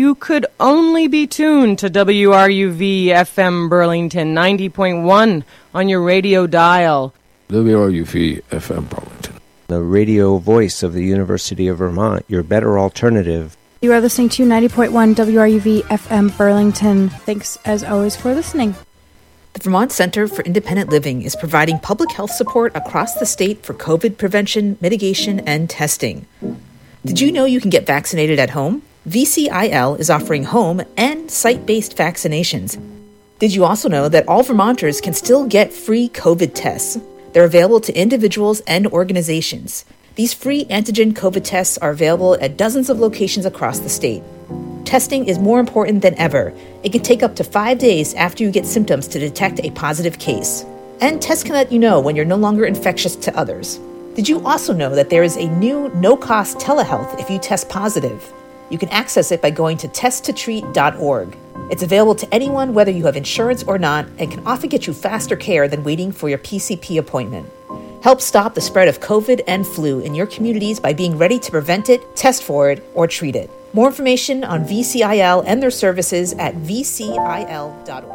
you could only be tuned to WRUV FM Burlington 90.1 on your radio dial. WRUV FM Burlington, the radio voice of the University of Vermont, your better alternative. You are listening to 90.1 WRUV FM Burlington. Thanks, as always, for listening. The Vermont Center for Independent Living is providing public health support across the state for COVID prevention, mitigation, and testing. Did you know you can get vaccinated at home? VCIL is offering home and site-based vaccinations. Did you also know that all Vermonters can still get free COVID tests? They're available to individuals and organizations. These free antigen COVID tests are available at dozens of locations across the state. Testing is more important than ever. It can take up to 5 days after you get symptoms to detect a positive case. And tests can let you know when you're no longer infectious to others. Did you also know that there is a new no-cost telehealth if you test positive? You can access it by going to testtotreat.org. It's available to anyone whether you have insurance or not and can often get you faster care than waiting for your PCP appointment. Help stop the spread of COVID and flu in your communities by being ready to prevent it, test for it, or treat it. More information on VCIL and their services at vcil.org.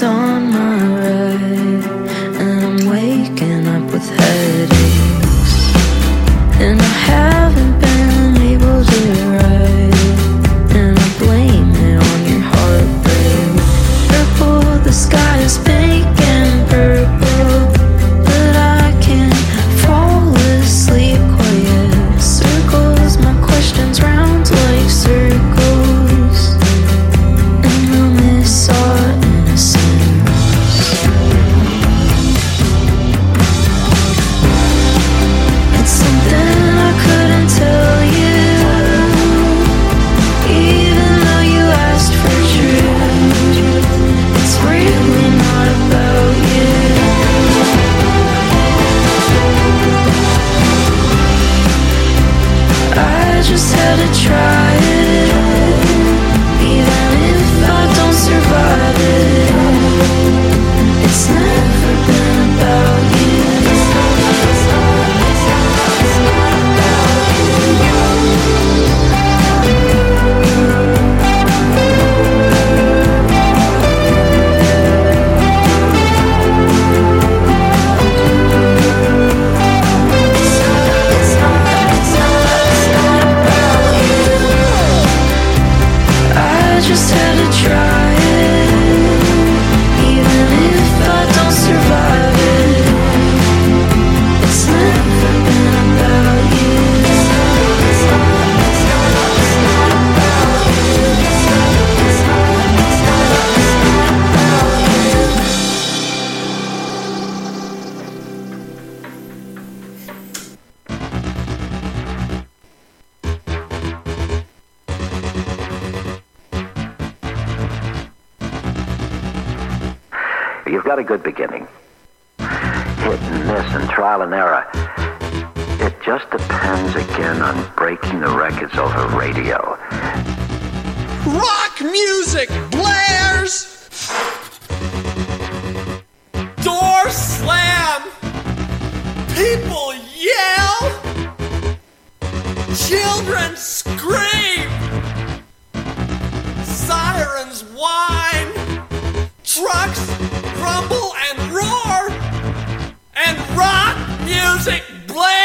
is on my right, and I'm waking up with headaches, and I haven't been able to write, and I blame it on your heartbreak. Purple, the sky is pink and purple, but I can't fall asleep quiet. Circles, my questions round like circles, and I'll miss our innocence. It's something I couldn't tell you, even though you asked for truth. It's really not about you. I just had to try it, even if I don't survive it. It's never been about you. I just had to try it, even if I don't survive it. It's never been about you. You've got a good beginning. Hit and miss and trial and error. It just depends again on breaking the records over radio. Rock music blares! Doors slam! People yell! Children scream! Sirens whine! Trucks rumble and roar! And rock music blares!